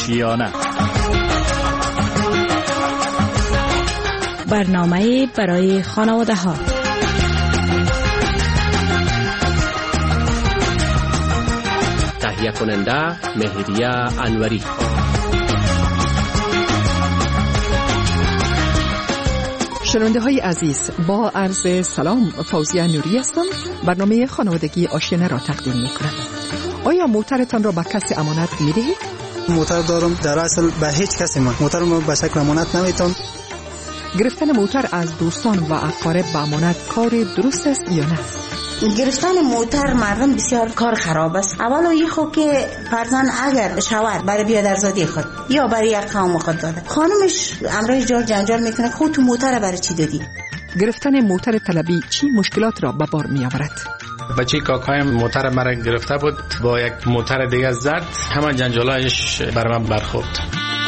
یا نه. برنامه برای خانواده ها. تهیه کننده مهریه انوری. شنونده های عزیز، با عرض سلام، فوزیه نوری هستم. برنامه خانوادگی آشیانه را تقدیم می کنم. آیا موترتان را به کسی امانت می دهید؟ موتر دارم، در اصل به هیچ کسی موتر رو به شکل امانت نمیتونم. گرفتن موتر از دوستان و اقارب به امانت کار درست است یا نه؟ گرفتن موتر مردم بسیار کار خراب است. اولا این خود که فرزند اگر شوهر برای بیادرزادی خود یا برای یک قوم خود داده، خانمش امرای جار جنجال میکنه خود تو موتر برای چی دادی؟ گرفتن موتر طلبی چی مشکلات را به بار می آورد؟ بچه کاکایم موتر مرا گرفته بود، با یک موتر دیگه زد، همه جنجالایش بر من برخورد.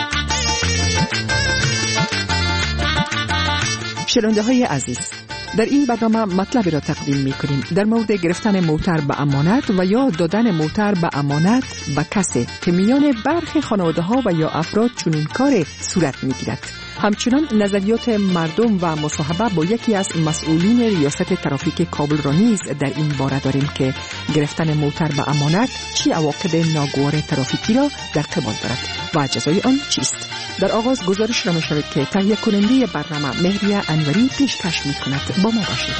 شنونده های عزیز، در این برنامه مطلبی را تقدیم می کنیم در مورد گرفتن موتر به امانت و یا دادن موتر به امانت به کسی که میان برخی خانواده ها و یا افراد چنین کار صورت می گیرد. همچنان نظریات مردم و مصاحبه با یکی از مسئولین ریاست ترافیک کابل را نیز در این باره داریم که گرفتن موتر به امانت چی عواقب ناگوار ترافیکی را در قبال دارد و جزای آن چیست. در آغاز گزارش را می‌شنوید که تهیه کننده برنامه مهریه انوری پیشکش می‌کند. با ما باشید.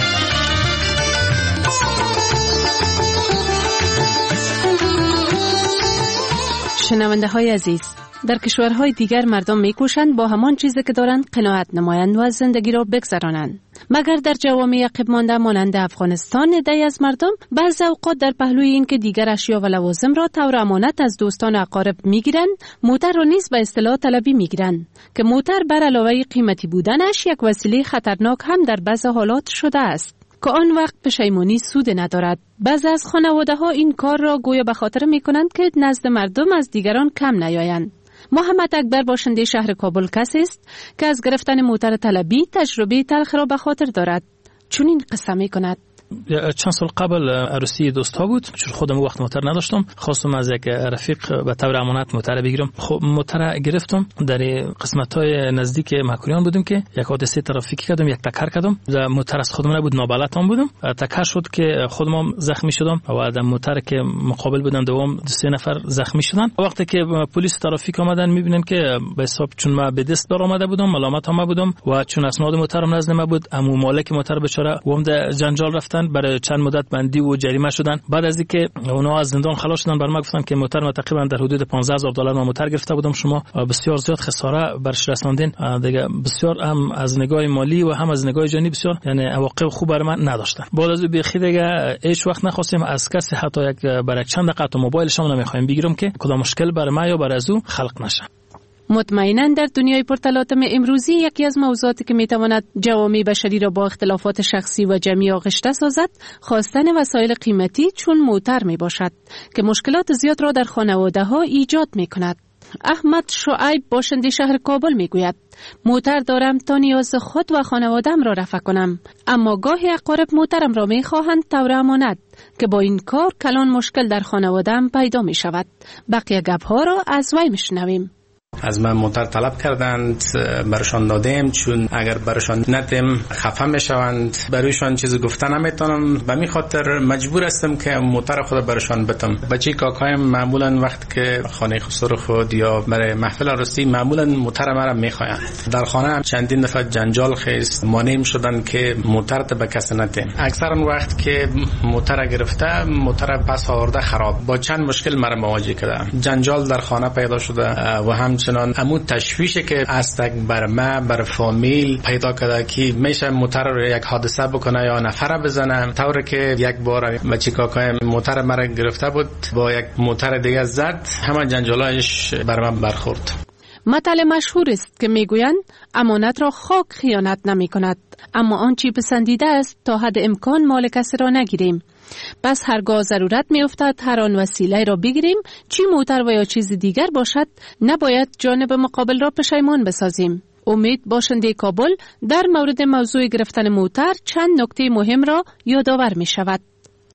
شنونده های عزیز، در کشورهای دیگر مردم میکوشند با همان چیزی که دارند قناعت نمایند و از زندگی را بگذرانند. مگر در جوامع عقب مانده مانند افغانستان عده‌ای از مردم بعضی اوقات در پهلوی این که دیگر اشیا و لوازم را طور امانت از دوستان و اقارب میگیرند، موتر را نیز به اصطلاح طلبی میگیرند که موتر بر علاوه قیمتی بودنش یک وسیله خطرناک هم در بعضی حالات شده است که آن وقت پشیمانی سود ندارد. بعضی از خانواده ها این کار را گویا به خاطر میکنند که نزد مردم از دیگران کم نیایند. محمد اکبر باشنده شهر کابل کسی است که از گرفتن موتر طلبی تجربه تلخ را به خاطر دارد. چون این قصه می کند: چند سال قبل عروسی دوستا بود، چون خودم وقت موتر نداشتم، خواستم از یک رفیق به طور امانت موتر بگیرم. خب موتر گرفتم، در قسمت‌های نزدیک مکوریان بودیم که یک حادثه ترافیکی کردم، یک تکر کردم. موتر از خودم نبود، نابلدم بودم، تکر شد که خودم زخمی شدم و در موتر که مقابل بودن دوم 3 نفر زخمی شدن. وقتی که پلیس ترافیک آمدن میبینن که به حساب چون ما به دست بر آمده بودم، ملامت هم بودم و چون اسناد موترم نزد ما بود، عمو مالک موتر بیچاره و هم در جنجال رفتن، برای چند مدت بندی و جریمه شدن. بعد از اینکه اونا از زندان خلاص شدن بر ما گفتن که موتر ما تقریبا در حدود $15,000 ما موتر گرفته بودم، شما بسیار زیاد خساره برش رساندین. دیگه بسیار هم از نگاه مالی و هم از نگاه جانی بسیار یعنی عواقب خوب برای من نداشتن. بعد از بیخی دیگه هیچ وقت نخواستیم از کسی حتی یک برای چند دقیقه موبایلش هم نمیخوایم بگیرم که کدام مشکل برای ما یا برای از او خلق نشه. مطمئناً در دنیای پرتلاطم امروزی یکی از موضوعاتی که میتواند جوامع بشری را با اختلافات شخصی و جمعی آغشته سازد، خواستن وسایل قیمتی چون موتر می باشد که مشکلات زیاد را در خانواده ها ایجاد می کند. احمد شعیب باشنده شهر کابل می گوید: موتر دارم تا نیاز خود و خانوادم را رفع کنم، اما گاهی اقارب موترم را می خواهند طور امانت که با این کار کلان مشکل در خانوادم پیدا می شود. بقیه گپ‌ها را از وی میشنویم. از من موتر طلب کردند، برشان دادیم، چون اگر برشان ندیم خفه میشوند، برایشان چیزی گفته نمیتونم، به می خاطر مجبور هستم که موتر خود برشان بتم. بچه کاکایم معمولا وقت که خانه خسر خود یا برای محفل عروسی معمولا موتر مرا میخواین. در خانه هم چندین دفعه جنجال خیز مانع شدن که موتر به کسی ندیم. اکثرا وقت که موتر گرفته، موتر پس آورده خراب، با چند مشکل مرا مواجه کرده. جنجال در خانه پیدا شده و همچنان امو تشویشه که استک بر ما بر فامیل پیدا کرده که میشه موتر رو یک حادثه بکنه یا نفر بزنه. طوری که یک بار بچه کاکای موتر مرا گرفته بود، با یک موتر دیگه زد، همه جنجالایش بر من برخورد. مثل مشهور است که میگویند امانت را خاک خیانت نمی کند، اما آنچه پسندیده است تا حد امکان مال کسی را نگیریم. بس هرگاه ضرورت می افتد هر آن وسیله را بگیریم، چی موتر و یا چیز دیگر باشد، نباید جانب مقابل را پشیمان بسازیم. امید باشنده کابل در مورد موضوع گرفتن موتر چند نکته مهم را یادآور می شود.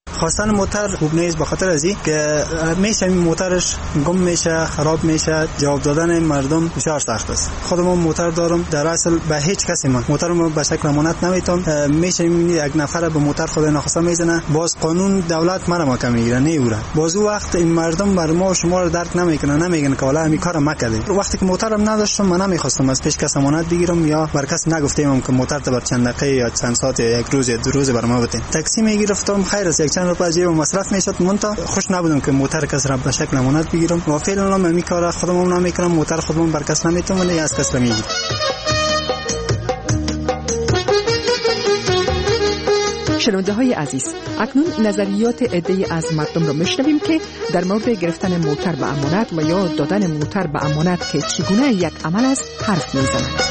خواستن موتر خوب نیست، به خاطر از این که میشه موترش گم میشه، خراب میشه، جواب دادن مردم بسیار سخت است. خودم موتر دارم، در اصل به هیچ کسی من موترم به شکل امانت نمیتونم. میشه یک نفر به موتر خود ناخواسته میزنه، باز قانون دولت منو ما کم میگیره، نه اورا. باز وقت این مردم بر ما و شما رو درک نمیکنن، نمیگن که والا همین کارو نکردی. وقتی که موترم نداشتم من نمیخواستم از پیش کس امانت بگیرم یا بر کس نگفتم که موتر تو بر چند دقیقه یا چند ساعت یا یک روز یا دو روز بر ما بده. تاکسی میگرفتم، خیر است یک چند روپیه جیب مصرف میشد، منتها خوش نبودم که موتر کس را به شکل امانت بگیرم. و فعلا من می کارا خودم نمیکنم، موتر خودم بر کس نمیتونم یا از کس را میگیرم. شنونده های عزیز، اکنون نظریات عده‌ای از مردم را میشنویم که در مورد گرفتن موتر به امانت و یا دادن موتر به امانت که چگونه یک عمل است حرف میزنند.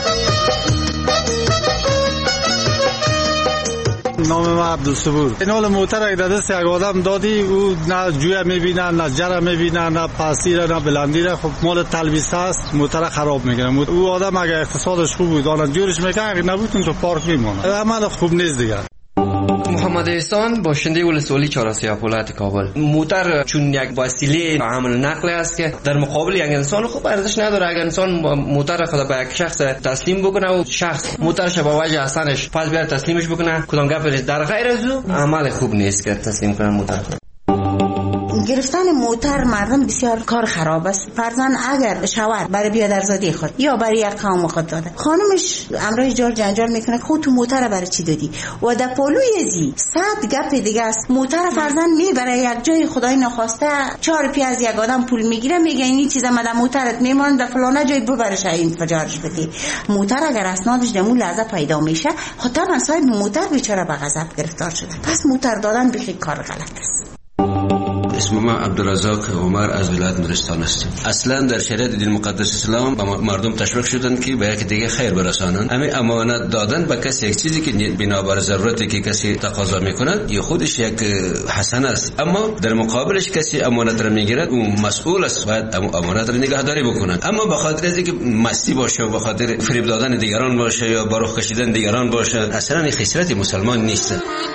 نام ما عبدالصبور. این حال موتر اگه دست یک آدم دادی، او نه جویه میبینه، نه جره میبینه، نه پاسیره، نه بلندیره، خب مال تلبیس هست، موتر خراب میکنه. او آدم اگه اقتصادش خوب بود آن جورش میکنه، اگه نبود تو پارک میمونه. عمل خوب نیست دیگه. محمد احسان، باشنده ولسوالی چهارسیاپولات کابل. موتر چون یک وسیله عمل نقل است که در مقابل یک انسان خوب ارزش نداره. اگر انسان موتر خود به یک شخص تسلیم بکنه و شخص موترش به وجه احسانش پس بیار تسلیمش بکنه، کدام گپ در غیر از او عمل خوب نیست که تسلیم کنه موتر. گرفتن موتر مردم بسیار کار خراب است. فرضاً اگر شوهر برای بیادرزادی خود یا برای یک قوم خود داده، خانمش امروز جار جنجال میکنه خود تو موتر برای چی دادی و در پالوی زی صد گپ دیگه است. موتر فرضاً میبره یک جای خدای نخواسته 4 پی از یک آدم پول میگیره، میگه این چیزا من در موترت میمونم در فلانه جای ببرش انفجارش بدی. موتر اگر اسنادش در اون لحظه پیدا میشه، طبعا صاحب موتر بیچاره به غضب گرفتار شده. پس موتر دادن بخیر کار غلط است. اسم ما عبدالرزاق عمر از ولایت نورستان است. اصلا در شریعت دین مقدس اسلام به مردم تشویق شدند که به یک دیگه خیر برسانند. همین امانت دادن به کسی یک چیزی که بنابر ضرورتی که کسی تقاضا میکند یا خودش یک حسن است، اما در مقابلش کسی امانت را میگیرد اون مسئول است، باید امانت را نگهداری بکند. اما به خاطر اینکه مستی باشه و به خاطر فریب دادن دیگران باشه یا باروخ کشیدن دیگران باشه، اصلا این خصلت مسلمان نیست.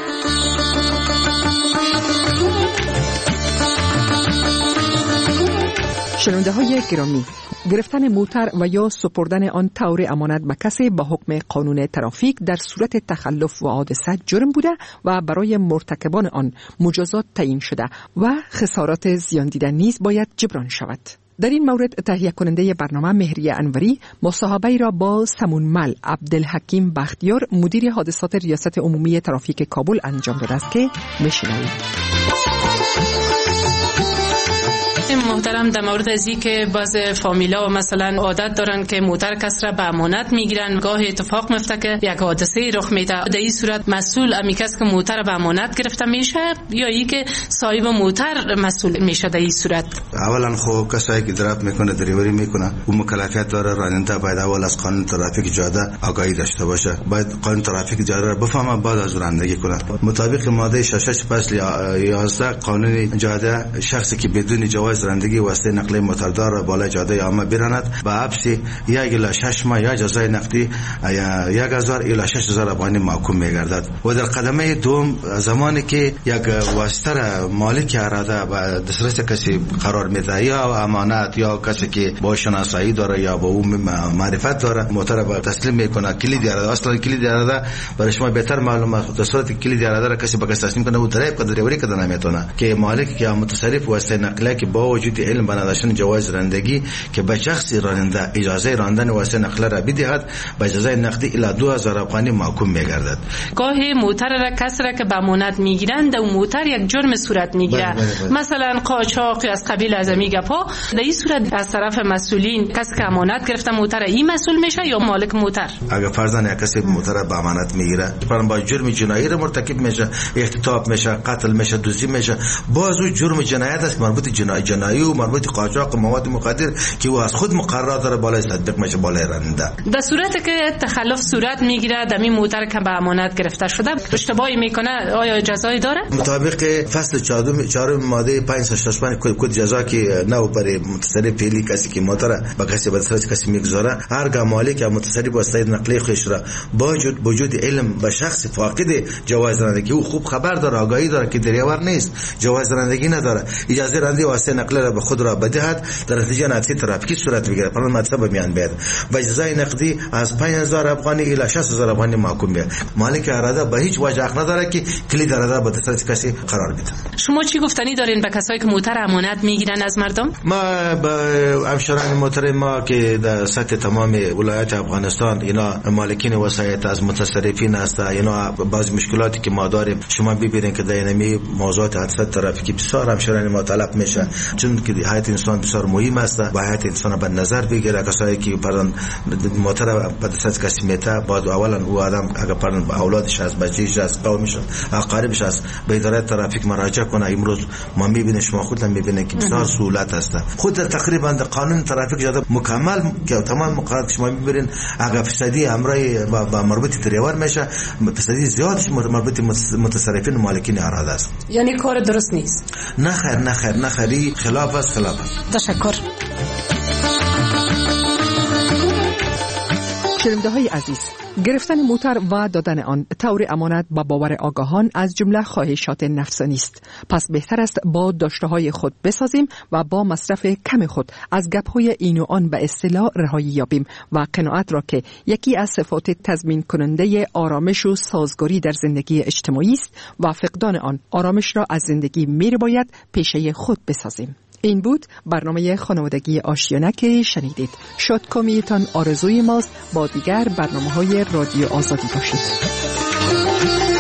شنونده های گرامی، گرفتن موتر و یا سپردن آن طور امانت به کسی با حکم قانون ترافیک در صورت تخلف و حادثه جرم بوده و برای مرتکبان آن مجازات تعیین شده و خسارات زیان دیده نیز باید جبران شود. در این مورد تهیه کننده برنامه مهریه انوری مصاحبه را با سمونمل عبدالحکیم بختیار مدیر حادثات ریاست عمومی ترافیک کابل انجام داده است که میشنوید. محترم، در مورد از این که بعض فامیلا مثلا عادت دارن که موتر کس را به امانت میگیرن، گاه اتفاق میفته که یک حادثه رخ میده، در این صورت مسئول امی کس که موتر به امانت گرفته میشه یا ای که صاحب موتر مسئول میشه؟ در این صورت اولا خب کسایی که دراب میکنه دریوری میکنه اون مکلفیت داره، راننده باید اول از قانون ترافیک جاده آگاهی داشته باشه، باید قانون ترافیک جاده را بفهمه بعد از رانندگی کنه. مطابق ماده 6 فصل 11 قانون جاده، شخصی که بدون جواز رانندگی واسطه نقل موتردار را بالای جاده عامه براند به حبس 1 الی 6 ماه یا جزای نقدی 1000 الی 6000 افغانی محکوم میگردد. و در قدمه دوم زمانی که یک واسطه مالک اراده و دسترس کسی قرار میده یا امانت یا کسی که با شناسایی داره یا با اون معرفت داره موتر را تسلیم میکنه، کلید اراده اصلا کلید اراده برای شما بهتر معلومه، در صورت کلید اراده را کسی به کس تسلیم کنه او دریوری کنه نمیتونه که مالک که متصرف واسطه نقلیه که با وجود علم به نداشتن جواز رانندگی که به شخص راننده اجازه راندن واسه نقل را بدهد به جزای نقدی الی 2000 افغانی محکوم میگردد. گاهی موتر را کسی را که به امانت میگیرند و موتر یک جرم صورت میگیره، مثلا قاچاق از قبیل از میگپا، در این صورت از طرف مسئولین کسی که امانت گرفته موتر این مسئول میشه یا مالک موتر؟ اگر فرضاً یک کسی موتر به امانت میگیره با جرم جنایی را مرتکب میشه، اختطاف میشه، قتل میشه، دزدی میشه، باز او جرم جنایت است مربوط جنایت جنایی و مربوط قاچاق مواد مخدر که او از خود مقررات داره بالای تطبیق میشه بالای راننده. در صورتی که تخلف صورت میگیره دمی موتر که به امانت گرفته شده اشتباهی میکنه آیا جزایی داره؟ مطابق فصل 4 ماده 565 کد جزا که نو برای متصرف پیلی کسی که موتر با کسی به دست کسی میگذاره هر مالک یا متصرف واسطه نقلیه خودش را با وجود علم به شخص فاقد جواز رانندگی او خوب خبر داره آگاهی داره که دریور نیست جواز رانندگی نداره اجازه رانندگی واسطه نقل را به خود را بدهد در نتیجه حادثه ترافیکی صورت بگیره پران مطلب میان بیاد و جزای نقدی از 5000 افغانی الی 60000 افغانی محکوم میاد. مالک اراده به هیچ وجه حق نداره که کلید اراده به دست کسی قرار بده. شما چی گفتنی دارین به کسایی که موتر امانت میگیرن از مردم؟ ما به همشهران محترم ما که در سطح تمام ولایت افغانستان اینا مالکین وسایت از متصرفین هست، اینا بعض مشکلاتی که ما داریم شما ببینید که در این موضوعات حادثه ترافیکی بسیار همشهران ما طلب میشه چون که حیات انسان بسیار مهم است و حیات انسان به نظر بگیره. کسایی که پران موتر به دست کسی میته بعد اولا او آدم اگر پران اولادش از بچه‌ش از قومش اقاربش از به اداره ترافیک مراجعه کنه. امروز ما میبینیم شما خودتون میبینید که بسیار سهولت است. خود تقریبا قانون ترافیک جدا مکمل که تمام مقررات شما میبینید اگر فسادی امرای با مربوط دریور میشه فسادی زیادش مربوط متصرفین مالکین اراده است. یعنی کار درست نیست. نه خیر خلاف است. تشکر. شنونده های عزیز، گرفتن موتر و دادن آن طور امانت با باور آگاهان از جمله خواهشات نفسانی است. پس بهتر است با داشته های خود بسازیم و با مصرف کم خود از گپ های این و آن به اصطلاح رهایی یابیم و قناعت را که یکی از صفات تضمین کننده آرامش و سازگاری در زندگی اجتماعی است و فقدان آن آرامش را از زندگی می‌باید پیشه خود بسازیم. این بود برنامه خانوادگی آشیانه که شنیدید. شادکامیتان آرزوی ماست. با دیگر برنامه‌های رادیو آزادی باشید.